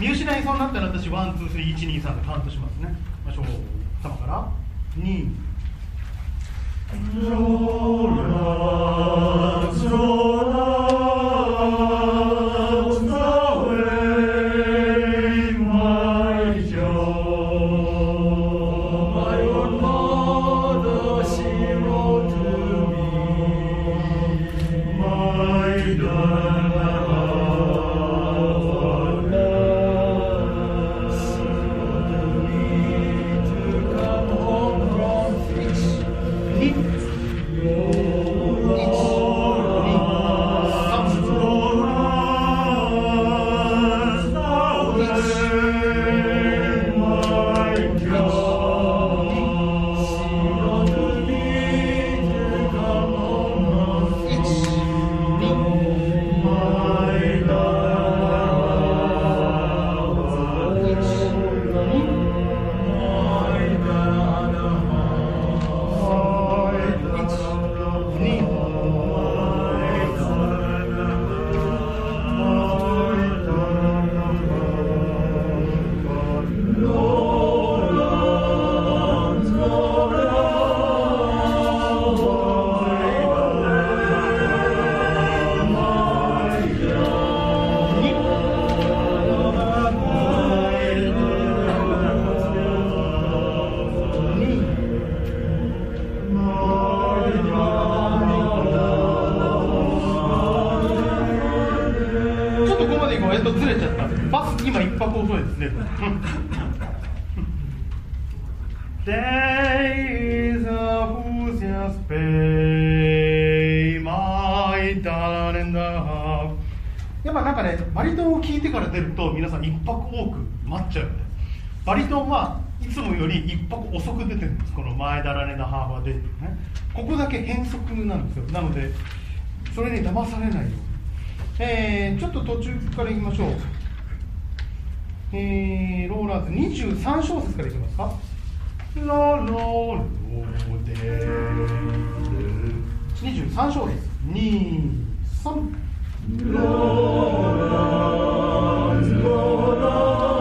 見失いそうになったら私ワンツースリー123でカウントしますね。いきましょう。頭から2。ずれちゃった。バス今一拍遅いですね。Days of who's your spay, my darling love。やっぱなんかね、バリトンを聴いてから出ると皆さん一拍多く待っちゃうよね。バリトンはいつもより一拍遅く出てるんです。この前だられなハーバーで、ね、ここだけ変則なんですよ。なのでそれに騙されないように。ちょっと途中からいきましょう。ローラーズ23小節からいきますか。ロロロデ23小節23ローラーズローラーズ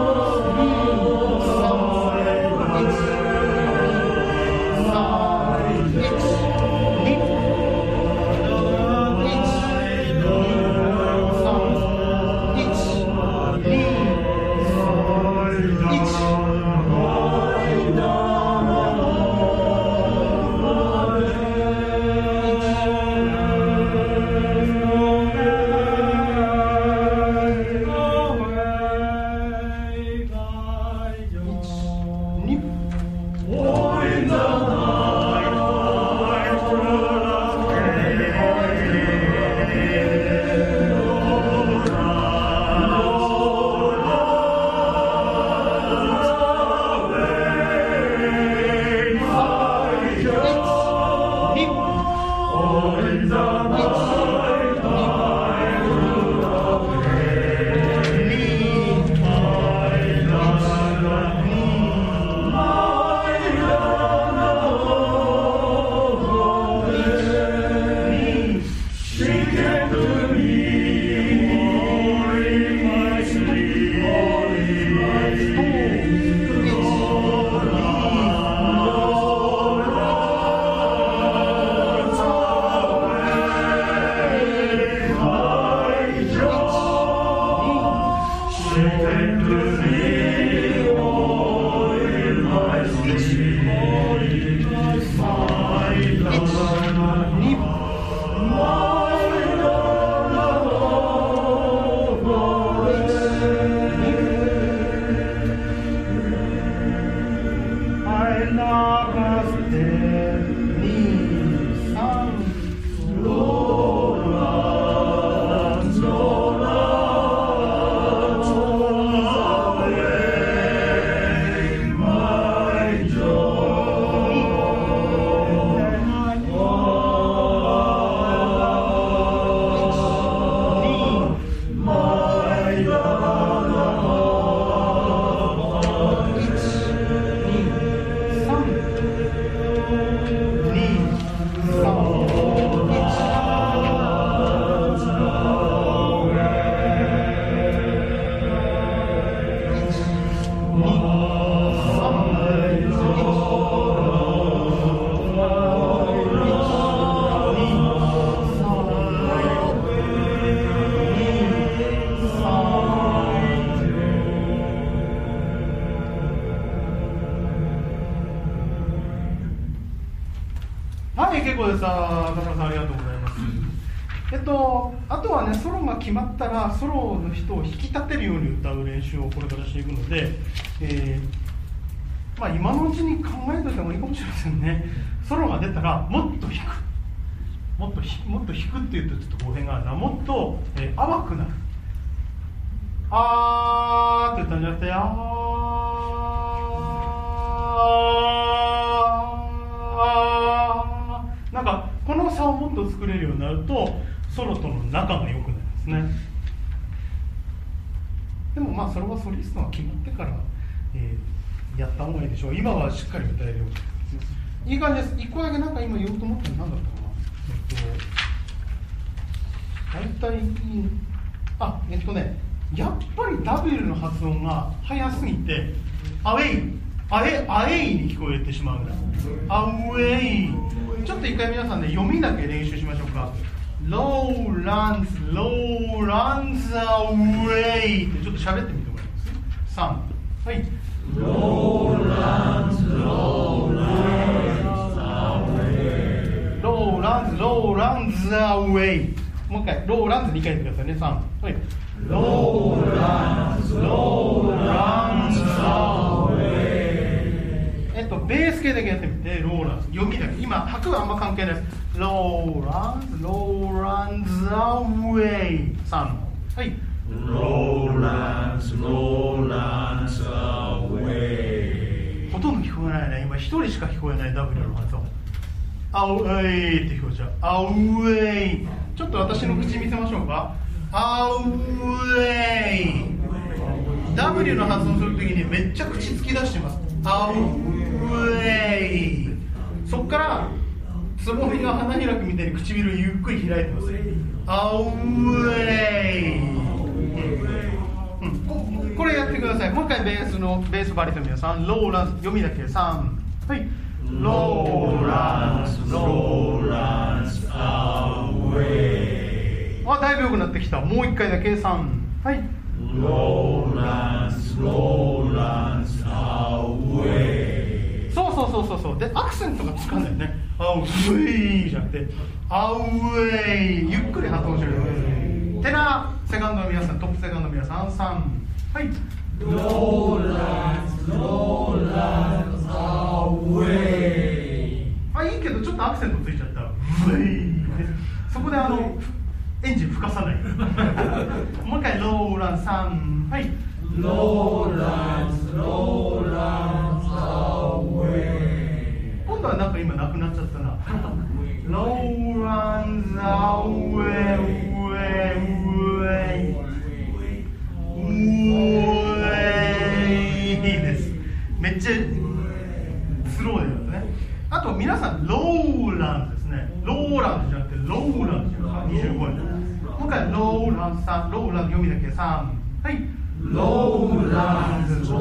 Lord, さんありがとうございます。あとはね、ソロが決まったらソロの人を引き立てるように歌う練習をこれからしていくので、まあ、今のうちに考えておいてもいいかもしれませんね。ソロが出たらもっと弾く、もっと弾くっていうとちょっと語弊があるな。もっと、淡くなる。あーって言ったんじゃなくて、なんかこの差をもっと作れるようになるとソロとの仲が良くなるんですね。でもまあそれはソリストが決まってから、やった方がいいでしょう。今はしっかり歌えるように。いい感じです。一個だけなんか今言おうと思ったの何だったかな。大体やっぱり W の発音が早すぎてアウェイに聞こえてしまうぐらい。アウェイ。ちょっと一回皆さんで、読みだけ練習しましょうか。Low runs away ってちょっと喋ってみてもらいます。3、はい。Low runs away。もう一回、Low runs 2回言ってくださいね。3、はい。Low runs away。ベース系だけやってみて、ローランズ、読みだけ。今、拍はあんま関係ないです。ローランズアウェイ。3、はい。ローランズアウェイ。ほとんど聞こえないね。今、一人しか聞こえない W の発音。アウェイって聞こえちゃう。アウェイ。ちょっと私の口見せましょうか。アウェイ。W の発音するときにめっちゃ口突き出してます。アウェイ。そこからつぼみが花開くみたいに唇をゆっくり開いてます。アウェイ。これやってください。もう一回ベースバリトン皆さん。ローランス、読みだけ3、はい。ローランスアウェイ。だいぶ良くなってきた。もう一回だけ3、はい。ローランスアウェイ。そうで、アクセントがつかんだよね。アウェイじゃなくてアウェイ。ゆっくり発音してください。テナーセカンドの皆さん、トップセカンドの皆さん、3、はい。ローランスアウェイ。いいけどちょっとアクセントついちゃった。ウェイ。そこでエンジン吹かさない。もう一回ローランス3、はい。ローランスアウェイ。今度はなんか今なくなっちゃったな。ローランスアウェイいいです。めっちゃスローでやったね。あと皆さんローランスですね。ローランスじゃなくてローランス25円。もう一回ローランス読みだけ3、はい。ローランスア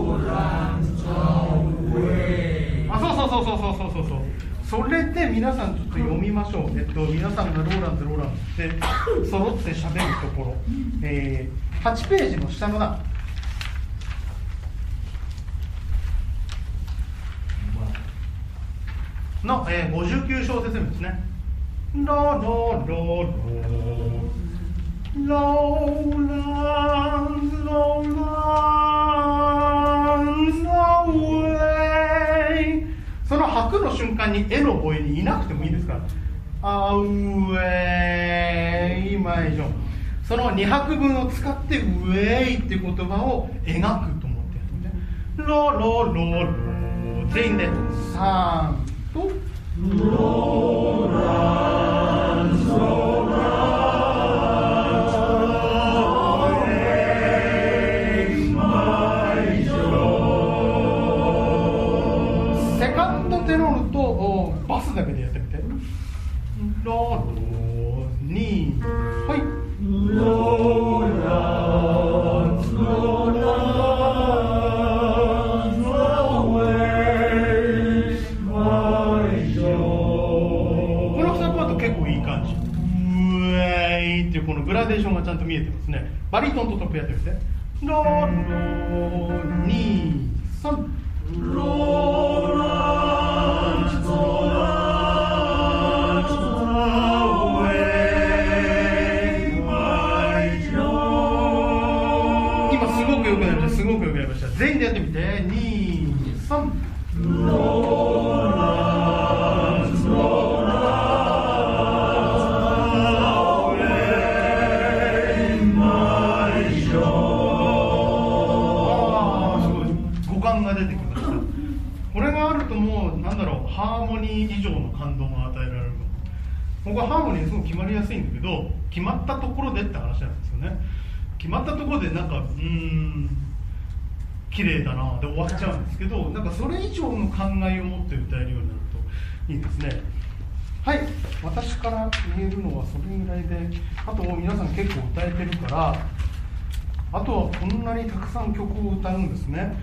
ウェイ。そう。それで皆さんちょっと読みましょう。皆さんがローランスって揃って喋るところ、8ページの下の段の、59小節目ですね。ローランスアウェイ。その拍の瞬間に絵の声にいなくてもいいですから。アウェイ。今以上その2拍分を使ってウェイっていう言葉を描くと思ってやってみて。ロ全員で3とローランステノールとバスだけでやってみて。ロー2、はい。ローランスこの2パート結構いい感じ。ウェイっていうこのグラデーションがちゃんと見えてますね。バリトンとトップやってみて。ロー2、3。ローランスく良くなりました。すごく良くなりました。全員でやってみて。2、3。が出てきました。これがあるともうなんだろう、ハーモニー以上の感動が与えられる。ここはハーモニーすごく決まりやすいんだけど、決まったところでって話なんですよね。決まったところでなんか綺麗だなで終わっちゃうんですけど、なんかそれ以上の考えを持って歌えるようになるといいですね。はい、私から言えるのはそれぐらいで、あと皆さん結構歌えてるから、あとはこんなにたくさん曲を歌うんですね。